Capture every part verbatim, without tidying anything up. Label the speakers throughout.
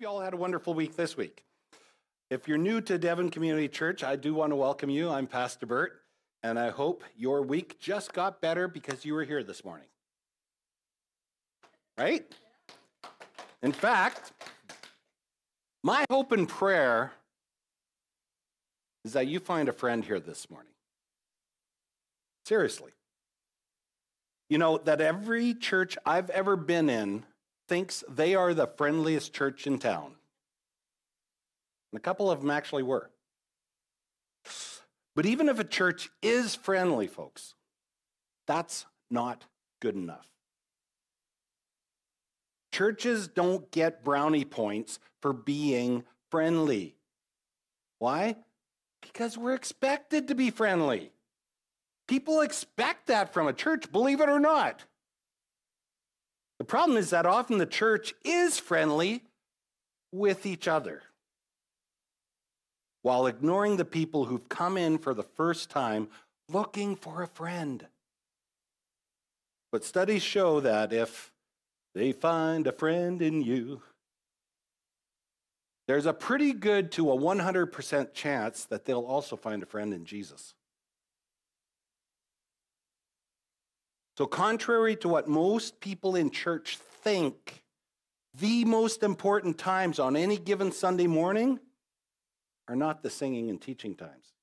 Speaker 1: you all had a wonderful week this week. If you're new to Devon Community Church, I do want to welcome you. I'm Pastor Bert, and I hope your week just got better because you were here this morning. Right? In fact, my hope and prayer is that you find a friend here this morning. Seriously. You know, that every church I've ever been in thinks they are the friendliest church in town. And a couple of them actually were. But even if a church is friendly, folks, that's not good enough. Churches don't get brownie points for being friendly. Why? Because we're expected to be friendly. People expect that from a church, believe it or not. The problem is that often the church is friendly with each other, while ignoring the people who've come in for the first time looking for a friend. But studies show that if they find a friend in you, there's a pretty good to a one hundred percent chance that they'll also find a friend in Jesus. So contrary to what most people in church think, the most important times on any given Sunday morning are not the singing and teaching times.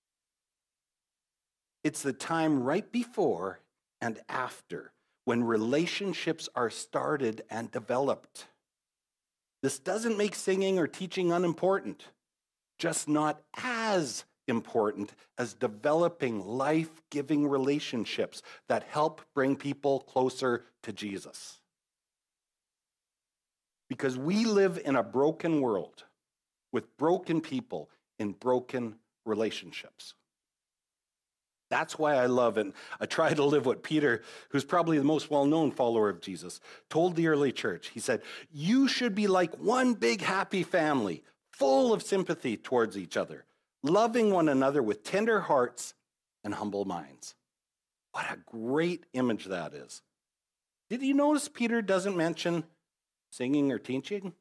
Speaker 1: It's the time right before and after when relationships are started and developed. This doesn't make singing or teaching unimportant, just not as important as developing life-giving relationships that help bring people closer to Jesus. Because we live in a broken world with broken people in broken relationships. That's why I love and I try to live what Peter, who's probably the most well-known follower of Jesus, told the early church. He said, you should be like one big happy family, full of sympathy towards each other, loving one another with tender hearts and humble minds. What a great image that is. Did you notice Peter doesn't mention singing or teaching?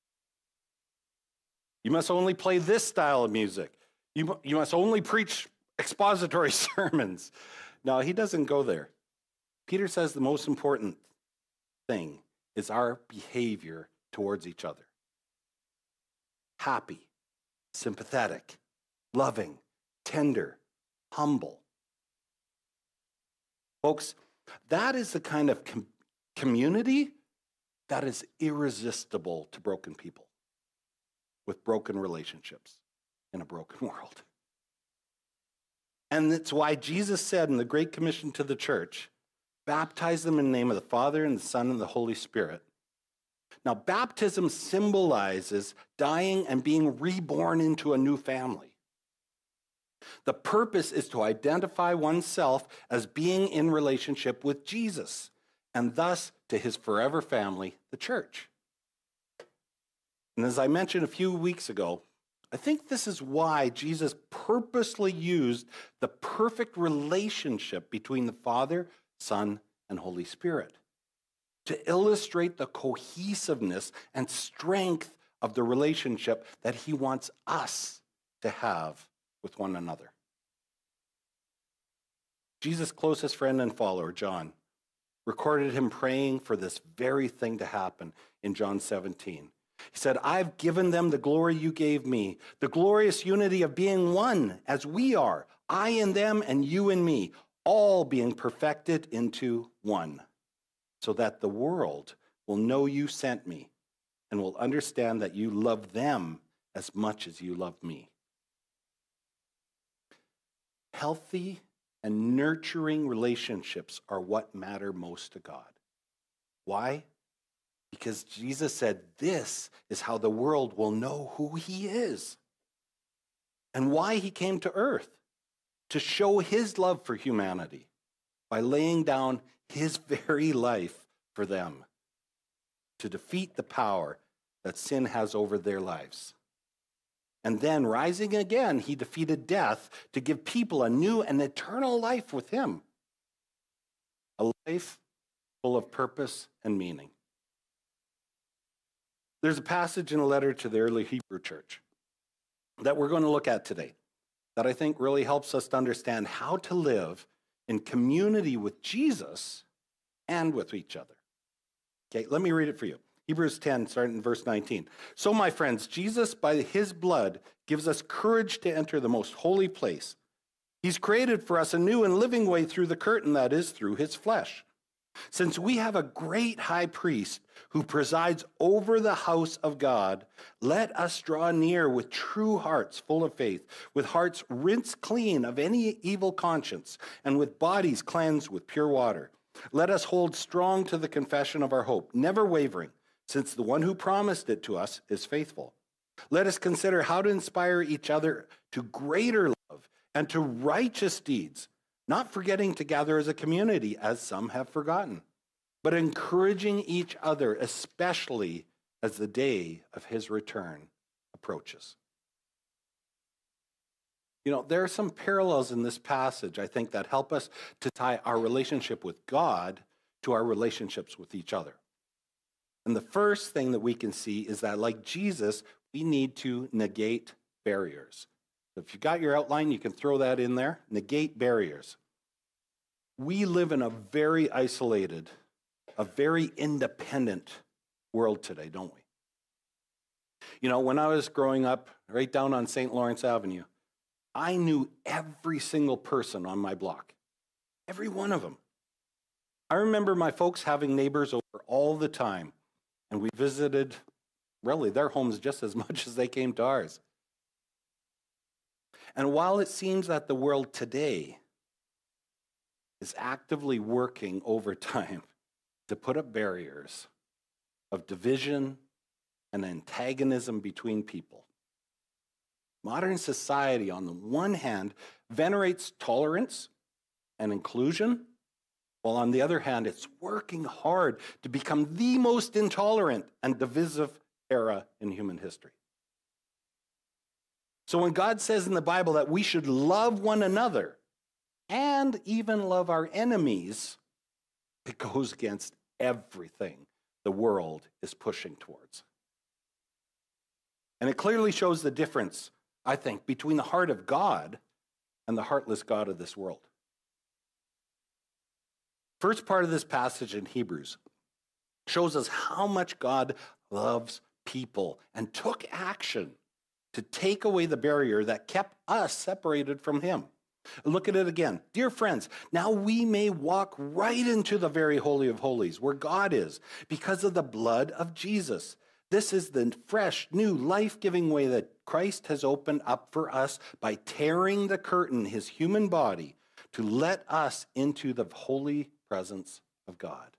Speaker 1: You must only play this style of music. You, you must only preach expository sermons. No, he doesn't go there. Peter says the most important thing is our behavior towards each other. Happy, sympathetic, loving, tender, humble. Folks, that is the kind of com- community that is irresistible to broken people with broken relationships in a broken world. And that's why Jesus said in the Great Commission to the church, baptize them in the name of the Father and the Son and the Holy Spirit. Now, baptism symbolizes dying and being reborn into a new family. The purpose is to identify oneself as being in relationship with Jesus, and thus to his forever family, the church. And as I mentioned a few weeks ago, I think this is why Jesus purposely used the perfect relationship between the Father, Son, and Holy Spirit to illustrate the cohesiveness and strength of the relationship that he wants us to have with one another. Jesus' closest friend and follower, John, recorded him praying for this very thing to happen in John seventeen. He said, I've given them the glory you gave me, the glorious unity of being one as we are, I in them and you in me, all being perfected into one, so that the world will know you sent me and will understand that you love them as much as you love me. Healthy and nurturing relationships are what matter most to God. Why? Because Jesus said this is how the world will know who he is and why he came to earth, to show his love for humanity by laying down his very life for them, to defeat the power that sin has over their lives. And then rising again, he defeated death to give people a new and eternal life with him, a life full of purpose and meaning. There's a passage in a letter to the early Hebrew church that we're going to look at today that I think really helps us to understand how to live in community with Jesus and with each other. Okay, let me read it for you. Hebrews ten, starting in verse nineteen. So, my friends, Jesus, by his blood, gives us courage to enter the most holy place. He's created for us a new and living way through the curtain, that is, through his flesh. Since we have a great high priest who presides over the house of God, let us draw near with true hearts full of faith, with hearts rinsed clean of any evil conscience, and with bodies cleansed with pure water. Let us hold strong to the confession of our hope, never wavering, since the one who promised it to us is faithful. Let us consider how to inspire each other to greater love and to righteous deeds, not forgetting to gather as a community, as some have forgotten, but encouraging each other, especially as the day of his return approaches. You know, there are some parallels in this passage, I think, that help us to tie our relationship with God to our relationships with each other. And the first thing that we can see is that, like Jesus, we need to negate barriers. So if you got your outline, you can throw that in there. Negate barriers. We live in a very isolated, a very independent world today, don't we? You know, when I was growing up right down on Saint Lawrence Avenue, I knew every single person on my block, every one of them. I remember my folks having neighbors over all the time, and we visited really their homes just as much as they came to ours. And while it seems that the world today is actively working overtime to put up barriers of division and antagonism between people, modern society, on the one hand, venerates tolerance and inclusion, while on the other hand, it's working hard to become the most intolerant and divisive era in human history. So when God says in the Bible that we should love one another and even love our enemies, it goes against everything the world is pushing towards. And it clearly shows the difference, I think, between the heart of God and the heartless God of this world. First part of this passage in Hebrews shows us how much God loves people and took action to take away the barrier that kept us separated from him. Look at it again. Dear friends, now we may walk right into the very holy of holies where God is because of the blood of Jesus. This is the fresh, new, life-giving way that Christ has opened up for us by tearing the curtain, his human body, to let us into the holy presence of God.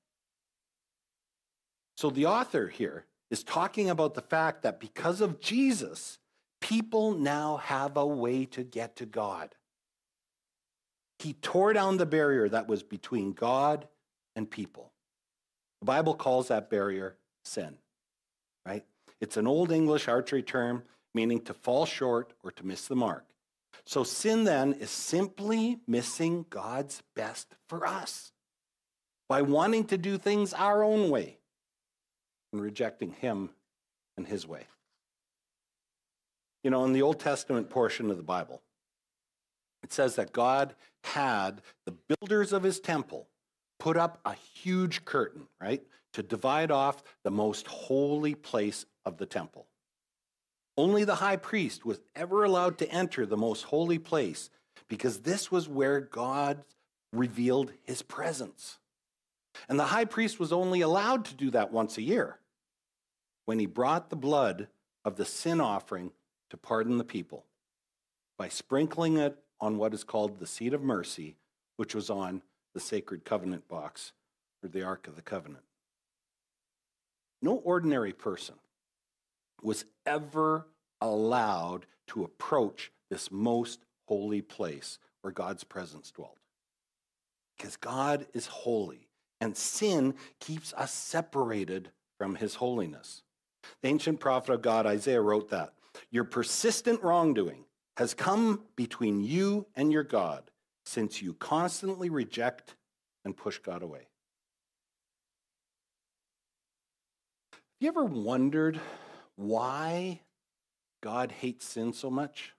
Speaker 1: So the author here is talking about the fact that because of Jesus, people now have a way to get to God. He tore down the barrier that was between God and people. The Bible calls that barrier sin, right? It's an Old English archery term meaning to fall short or to miss the mark. So sin then is simply missing God's best for us by wanting to do things our own way and rejecting him and his way. You know, in the Old Testament portion of the Bible, it says that God had the builders of his temple put up a huge curtain, right, to divide off the most holy place of the temple. Only the high priest was ever allowed to enter the most holy place because this was where God revealed his presence. And the high priest was only allowed to do that once a year when he brought the blood of the sin offering to pardon the people by sprinkling it on what is called the seat of mercy, which was on the sacred covenant box or the Ark of the Covenant. No ordinary person was ever allowed to approach this most holy place where God's presence dwelt. Because God is holy, and sin keeps us separated from his holiness. The ancient prophet of God, Isaiah, wrote that, "Your persistent wrongdoing has come between you and your God, since you constantly reject and push God away." you ever wondered why God hates sin so much?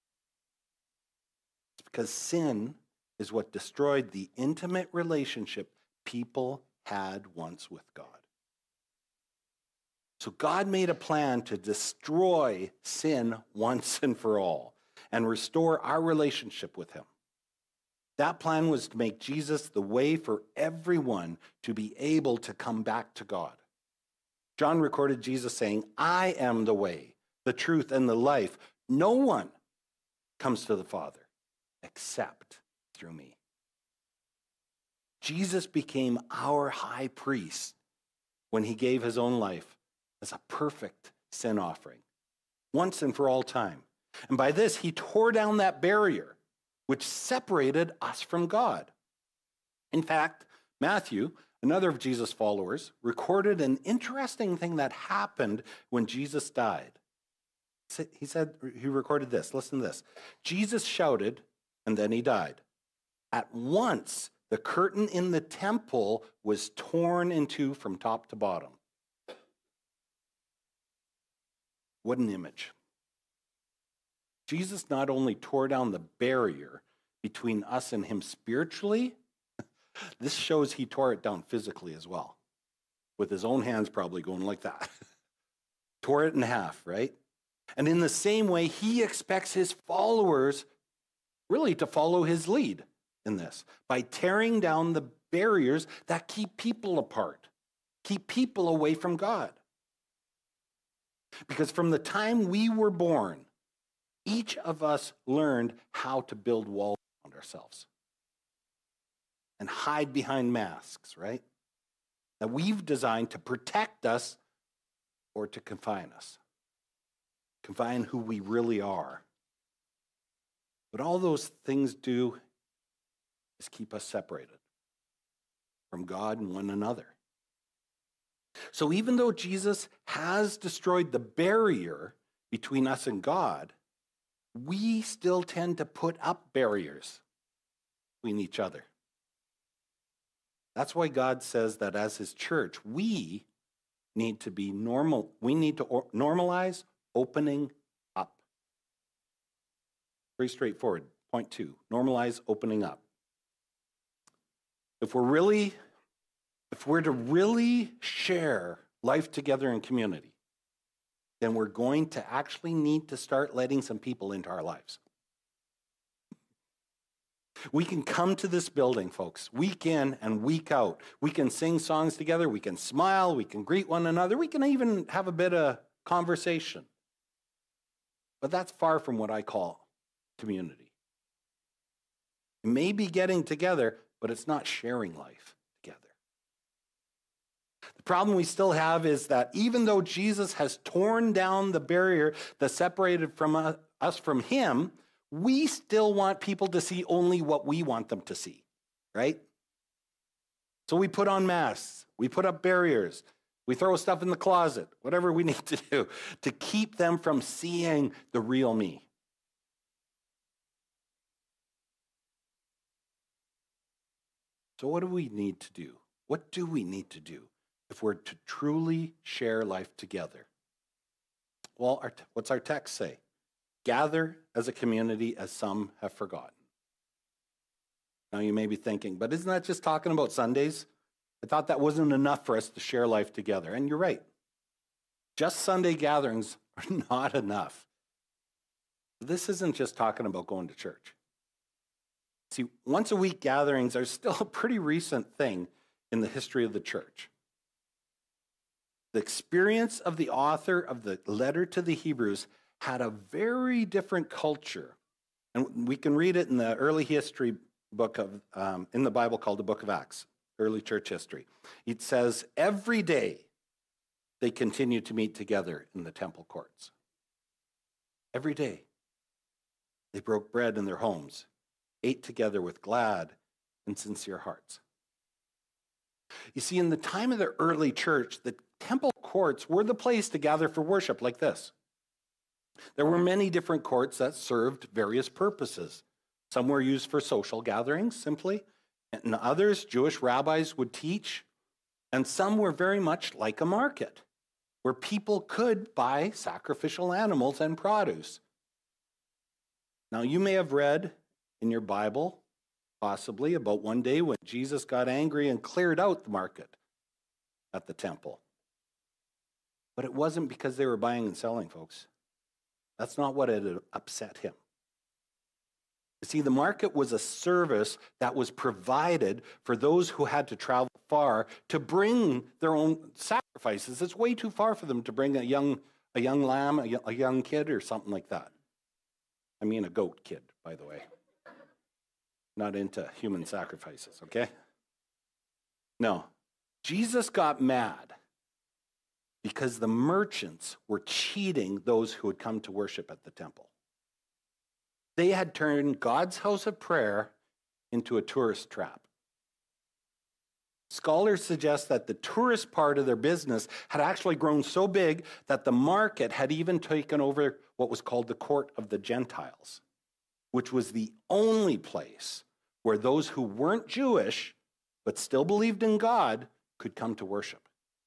Speaker 1: It's because sin is what destroyed the intimate relationship people had once with God. So God made a plan to destroy sin once and for all and restore our relationship with him. That plan was to make Jesus the way for everyone to be able to come back to God. John recorded Jesus saying, "I am the way, the truth, and the life. No one comes to the Father except through me." Jesus became our high priest when he gave his own life as a perfect sin offering, once and for all time. And by this, he tore down that barrier which separated us from God. In fact, Matthew, another of Jesus' followers, recorded an interesting thing that happened when Jesus died. He said, he recorded this, listen to this. Jesus shouted, and then he died. At once, the curtain in the temple was torn in two from top to bottom. What an image. Jesus not only tore down the barrier between us and him spiritually, this shows he tore it down physically as well, with his own hands probably going like that. Tore it in half, right? And in the same way, he expects his followers really to follow his lead in this by tearing down the barriers that keep people apart, keep people away from God. Because from the time we were born, each of us learned how to build walls around ourselves and hide behind masks, right? That we've designed to protect us or to confine us, confine who we really are. But all those things do is keep us separated from God and one another. So even though Jesus has destroyed the barrier between us and God, we still tend to put up barriers between each other. That's why God says that as his church, we need to be normal. We need to normalize opening up. Pretty straightforward. Point two, normalize opening up. If we're really, if we're to really share life together in community, then we're going to actually need to start letting some people into our lives. We can come to this building, folks, week in and week out. We can sing songs together. We can smile. We can greet one another. We can even have a bit of conversation. But that's far from what I call community. It may be getting together, but it's not sharing life together. The problem we still have is that even though Jesus has torn down the barrier that separated from us, us from him, we still want people to see only what we want them to see, right? So we put on masks, we put up barriers, we throw stuff in the closet, whatever we need to do to keep them from seeing the real me. So what do we need to do? What do we need to do if we're to truly share life together? Well, our, what's our text say? Gather as a community as some have forgotten. Now you may be thinking, but isn't that just talking about Sundays? I thought that wasn't enough for us to share life together. And you're right. Just Sunday gatherings are not enough. This isn't just talking about going to church. See, once a week gatherings are still a pretty recent thing in the history of the church. The experience of the author of the letter to the Hebrews had a very different culture. And we can read it in the early history book of, um, in the Bible called the Book of Acts, early church history. It says, every day they continued to meet together in the temple courts. Every day. They broke bread in their homes, ate together with glad and sincere hearts. You see, in the time of the early church, the temple courts were the place to gather for worship like this. There were many different courts that served various purposes. Some were used for social gatherings, simply, and others, Jewish rabbis would teach, and some were very much like a market. where people could buy sacrificial animals and produce. Now, you may have read in your Bible, possibly, about one day when Jesus got angry and cleared out the market at the temple. But it wasn't because they were buying and selling, folks. That's not what had upset him. You see, the market was a service that was provided for those who had to travel far to bring their own sacrifices. It's way too far for them to bring a young, a young lamb, a young, a young kid, or something like that. I mean a goat kid, by the way. Not into human sacrifices, okay? No. Jesus got mad because the merchants were cheating those who had come to worship at the temple. They had turned God's house of prayer into a tourist trap. Scholars suggest that the tourist part of their business had actually grown so big that the market had even taken over what was called the court of the Gentiles, which was the only place where those who weren't Jewish but still believed in God could come to worship.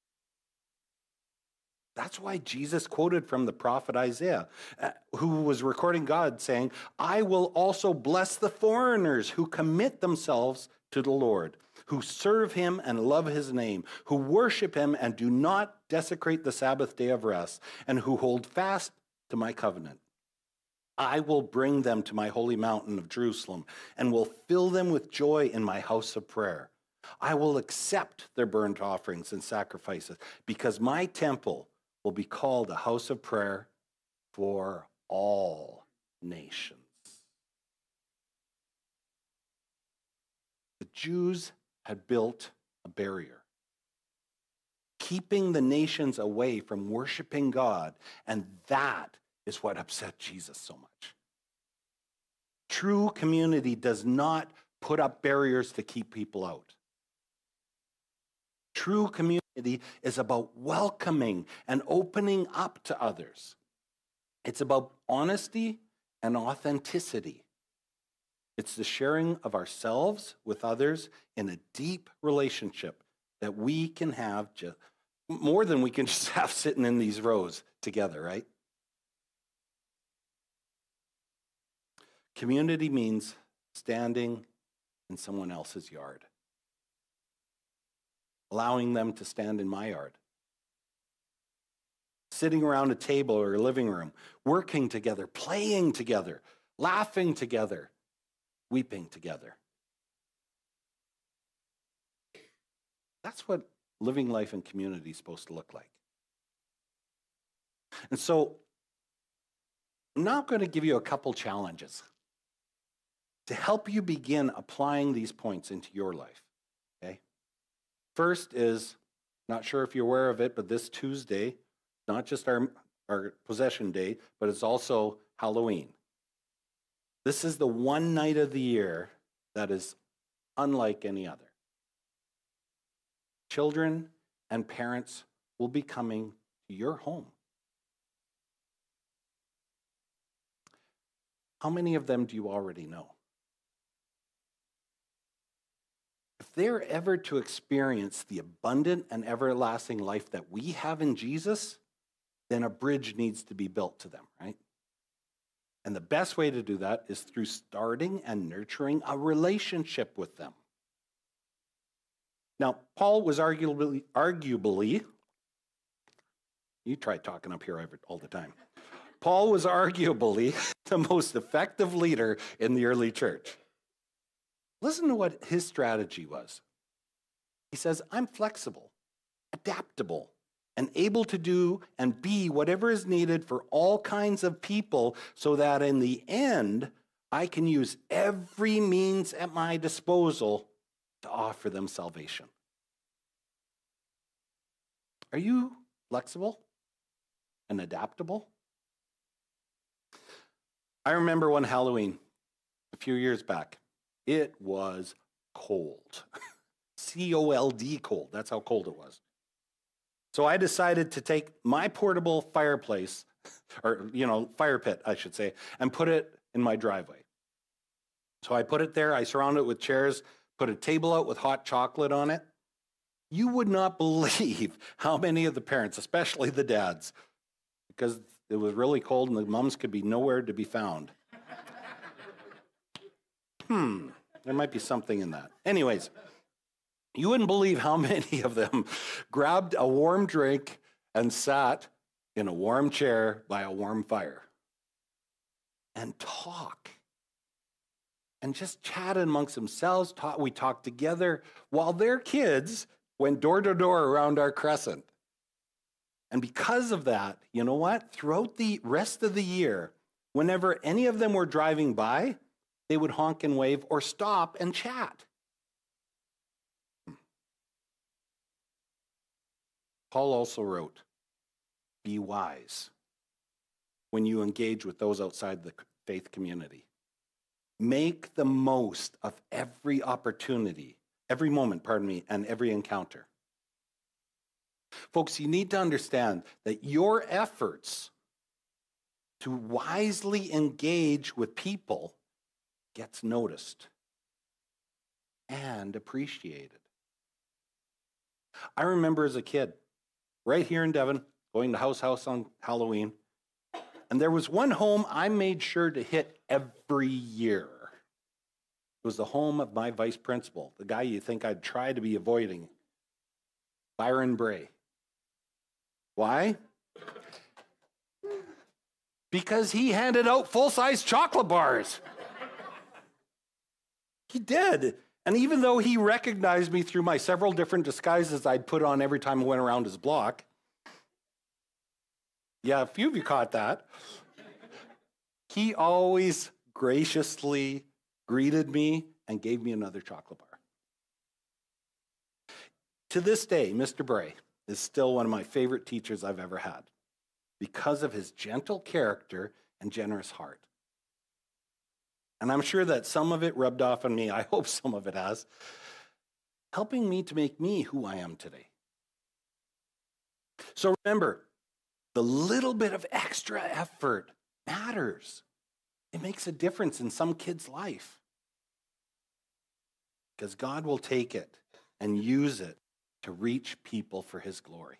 Speaker 1: That's why Jesus quoted from the prophet Isaiah, uh, who was recording God saying, I will also bless the foreigners who commit themselves to the Lord, who serve him and love his name, who worship him and do not desecrate the Sabbath day of rest, and who hold fast to my covenant. I will bring them to my holy mountain of Jerusalem and will fill them with joy in my house of prayer. I will accept their burnt offerings and sacrifices because my temple will be called a house of prayer for all nations. The Jews had built a barrier, keeping the nations away from worshiping God, and that is what upset Jesus so much. True community does not put up barriers to keep people out. True community is about welcoming and opening up to others. It's about honesty and authenticity. It's the sharing of ourselves with others in a deep relationship that we can have just, more than we can just have sitting in these rows together, right? Community means standing in someone else's yard, allowing them to stand in my yard, sitting around a table or a living room, working together, playing together, laughing together, weeping together. That's what living life in community is supposed to look like. And so I'm now going to give you a couple challenges to help you begin applying these points into your life, okay? First is, not sure if you're aware of it, but this Tuesday, not just our, our possession day, but it's also Halloween. This is the one night of the year that is unlike any other. Children and parents will be coming to your home. How many of them do you already know? If they're ever to experience the abundant and everlasting life that we have in Jesus, then a bridge needs to be built to them, right? And the best way to do that is through starting and nurturing a relationship with them. Now, Paul was arguably, arguably, you try talking up here all the time. Paul was arguably the most effective leader in the early church. Listen to what his strategy was. He says, I'm flexible, adaptable, and able to do and be whatever is needed for all kinds of people so that in the end, I can use every means at my disposal to offer them salvation. Are you flexible and adaptable? I remember one Halloween a few years back. It was cold. C O L D cold. That's how cold it was. So I decided to take my portable fireplace, or, you know, fire pit, I should say, and put it in my driveway. So I put it there. I surrounded it with chairs, put a table out with hot chocolate on it. You would not believe how many of the parents, especially the dads, because it was really cold and the moms could be nowhere to be found. Hmm, there might be something in that. Anyways, you wouldn't believe how many of them grabbed a warm drink and sat in a warm chair by a warm fire and talk and just chat amongst themselves. Talk, we talked together while their kids went door to door around our crescent. And because of that, you know what? Throughout the rest of the year, whenever any of them were driving by, they would honk and wave or stop and chat. Paul also wrote, be wise when you engage with those outside the faith community. Make the most of every opportunity, every moment, pardon me, and every encounter. Folks, you need to understand that your efforts to wisely engage with people gets noticed and appreciated. I remember as a kid, right here in Devon, going to House House on Halloween, and there was one home I made sure to hit every year. It was the home of my vice principal, the guy you think I'd try to be avoiding, Byron Bray. Why? Because he handed out full-size chocolate bars. He did. And even though he recognized me through my several different disguises I'd put on every time I went around his block, yeah, a few of you caught that, he always graciously greeted me and gave me another chocolate bar. To this day, Mister Bray is still one of my favorite teachers I've ever had because of his gentle character and generous heart. And I'm sure that some of it rubbed off on me. I hope some of it has, helping me to make me who I am today. So remember, the little bit of extra effort matters. It makes a difference in some kid's life. Because God will take it and use it to reach people for his glory.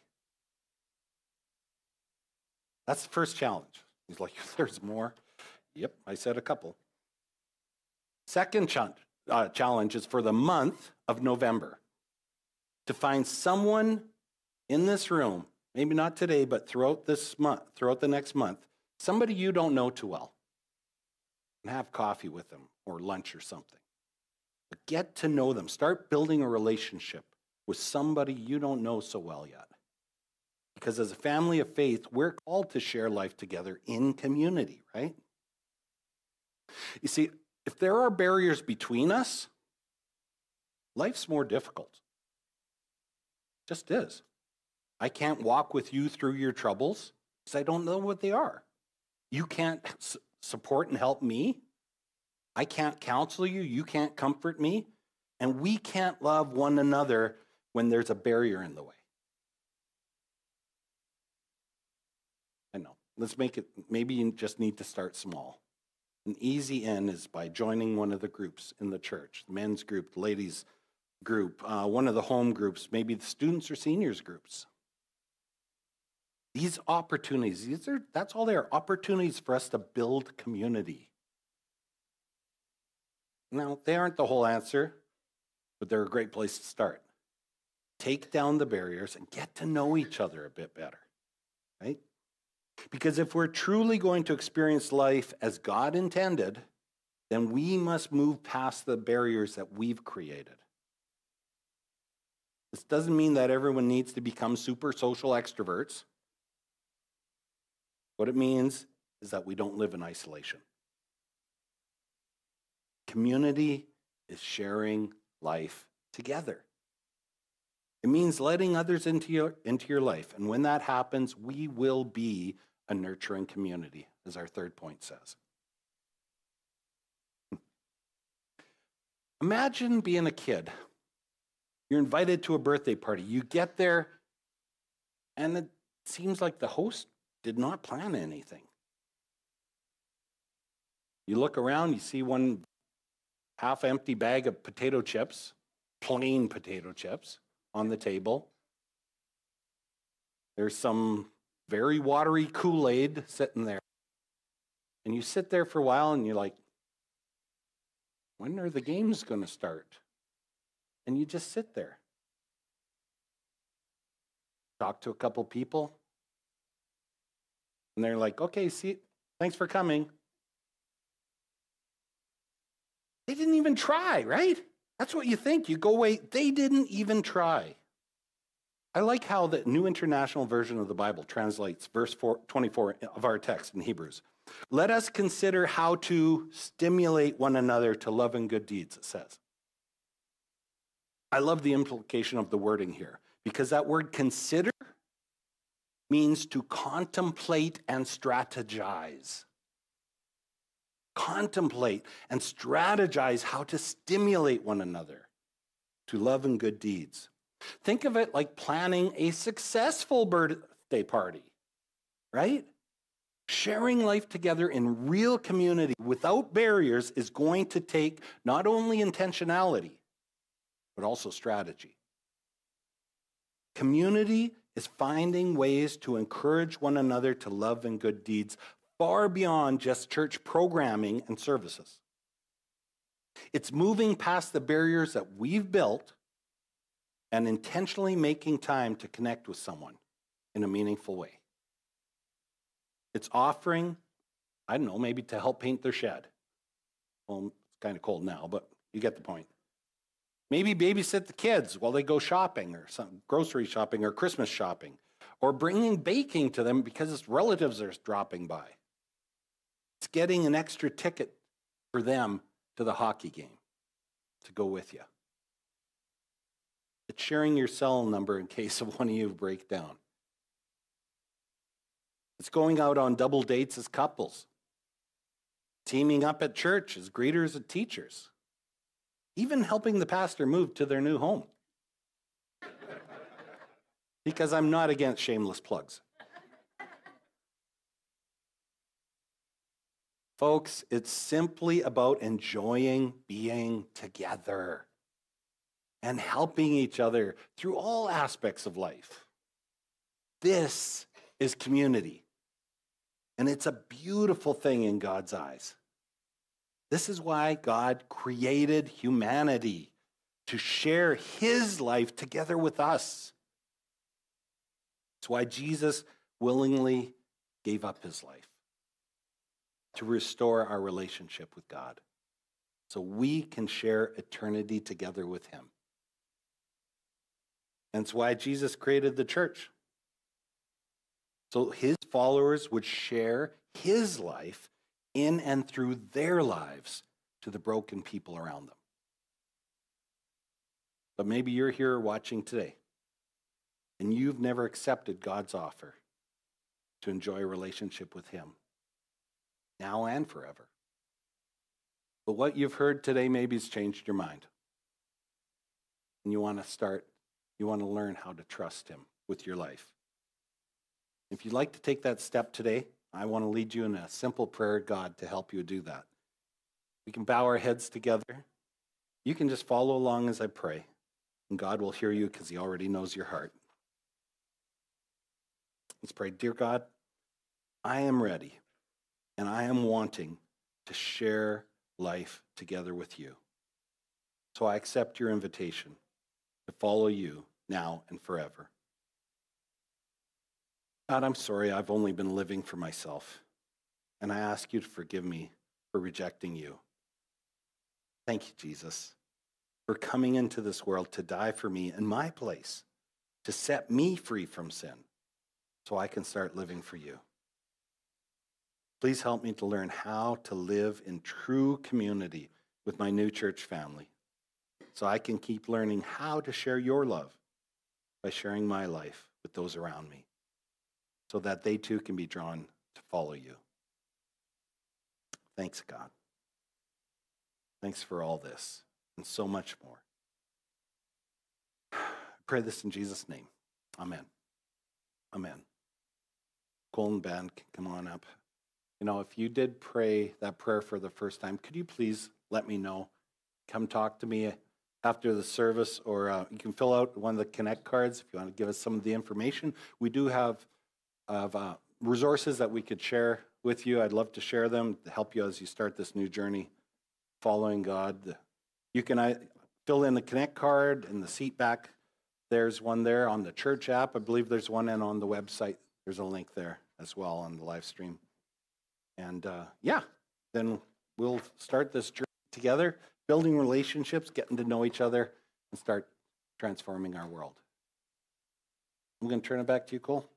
Speaker 1: That's the first challenge. He's like, there's more. Yep, I said a couple. Second ch- uh, challenge is for the month of November to find someone in this room, maybe not today, but throughout this month, throughout the next month, somebody you don't know too well, and have coffee with them or lunch or something. But get to know them. Start building a relationship with somebody you don't know so well yet. Because as a family of faith, we're called to share life together in community, right? You see, if there are barriers between us, life's more difficult. Just is. I can't walk with you through your troubles because I don't know what they are. You can't su- support and help me. I can't counsel you. You can't comfort me. And we can't love one another when there's a barrier in the way. I know. Let's make it, maybe you just need to start small. An easy in is by joining one of the groups in the church, the men's group, the ladies' group, uh, one of the home groups, maybe the students or seniors groups. These opportunities, these are, that's all they are, opportunities for us to build community. Now, they aren't the whole answer, but they're a great place to start. Take down the barriers and get to know each other a bit better, right? Because if we're truly going to experience life as God intended, then we must move past the barriers that we've created. This doesn't mean that everyone needs to become super social extroverts. What it means is that we don't live in isolation. Community is sharing life together. It means letting others into your, into your life. And when that happens, we will be a nurturing community, as our third point says. Imagine being a kid. You're invited to a birthday party. You get there, and it seems like the host did not plan anything. You look around, you see one half-empty bag of potato chips, plain potato chips. on the table. There's some very watery Kool-Aid sitting there. And you sit there for a while and you're like, when are the games going to start? And you just sit there. Talk to a couple people. And they're like, okay, see, thanks for coming. They didn't even try, right? That's what you think. You go away. They didn't even try. I like how the New International Version of the Bible translates verse twenty-four of our text in Hebrews. Let us consider how to stimulate one another to love and good deeds, it says. I love the implication of the wording here, because that word consider means to contemplate and strategize. Contemplate and strategize how to stimulate one another to love and good deeds. Think of it like planning a successful birthday party, right? Sharing life together in real community without barriers is going to take not only intentionality, but also strategy. Community is finding ways to encourage one another to love and good deeds far beyond just church programming and services. It's moving past the barriers that we've built and intentionally making time to connect with someone in a meaningful way. It's offering, I don't know, maybe to help paint their shed. Well, it's kind of cold now, but you get the point. Maybe babysit the kids while they go shopping or some grocery shopping or Christmas shopping, or bringing baking to them because relatives are dropping by. It's getting an extra ticket for them to the hockey game to go with you. It's sharing your cell number in case of one of you break down. It's going out on double dates as couples. Teaming up at church as greeters and teachers. Even helping the pastor move to their new home. Because I'm not against shameless plugs. Folks, it's simply about enjoying being together and helping each other through all aspects of life. This is community. And it's a beautiful thing in God's eyes. This is why God created humanity, to share his life together with us. It's why Jesus willingly gave up his life, to restore our relationship with God, so we can share eternity together with him. And it's why Jesus created the church, so his followers would share his life in and through their lives to the broken people around them. But maybe you're here watching today, and you've never accepted God's offer to enjoy a relationship with him, now and forever. But what you've heard today maybe has changed your mind. And you want to start, you want to learn how to trust him with your life. If you'd like to take that step today, I want to lead you in a simple prayer, God, to help you do that. We can bow our heads together. You can just follow along as I pray, and God will hear you because he already knows your heart. Let's pray. Dear God, I am ready, and I am wanting to share life together with you. So I accept your invitation to follow you now and forever. God, I'm sorry I've only been living for myself, and I ask you to forgive me for rejecting you. Thank you, Jesus, for coming into this world to die for me in my place, to set me free from sin, so I can start living for you. Please help me to learn how to live in true community with my new church family, so I can keep learning how to share your love by sharing my life with those around me, so that they too can be drawn to follow you. Thanks, God. Thanks for all this and so much more. I pray this in Jesus' name. Amen. Amen. Colin Band, come on up. You know, if you did pray that prayer for the first time, could you please let me know? Come talk to me after the service, or uh, you can fill out one of the Connect cards if you want to give us some of the information. We do have of, uh, resources that we could share with you. I'd love to share them to help you as you start this new journey following God. You can I, fill in the Connect card in the seat back. There's one there on the church app. I believe there's one in on the website. There's a link there as well on the live stream. And uh, yeah, then we'll start this journey together, building relationships, getting to know each other, and start transforming our world. I'm going to turn it back to you, Cole.